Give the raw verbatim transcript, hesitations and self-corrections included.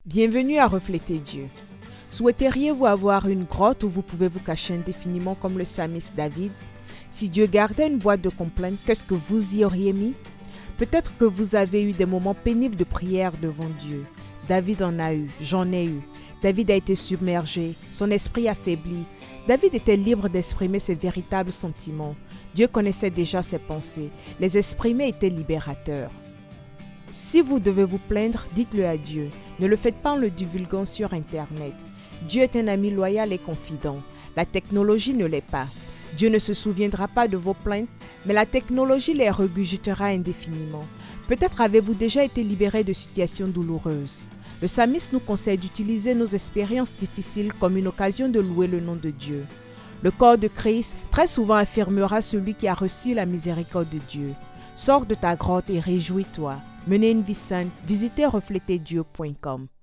Bienvenue à Refléter Dieu. Souhaiteriez-vous avoir une grotte où vous pouvez vous cacher indéfiniment comme le psalmiste David? Si Dieu gardait une boîte de complaintes, qu'est-ce que vous y auriez mis? Peut-être que vous avez eu des moments pénibles de prière devant Dieu. David en a eu, j'en ai eu. David a été submergé, son esprit affaibli. David était libre d'exprimer ses véritables sentiments. Dieu connaissait déjà ses pensées. Les exprimer était libérateur. Si vous devez vous plaindre, dites-le à Dieu. Ne le faites pas en le divulguant sur Internet. Dieu est un ami loyal et confident. La technologie ne l'est pas. Dieu ne se souviendra pas de vos plaintes, mais la technologie les regurgitera indéfiniment. Peut-être avez-vous déjà été libéré de situations douloureuses. Le psalmiste nous conseille d'utiliser nos expériences difficiles comme une occasion de louer le nom de Dieu. Le corps de Christ très souvent affirmera celui qui a reçu la miséricorde de Dieu. Sors de ta grotte et réjouis-toi. Menez une vie sainte, visitez refléter dieu point com.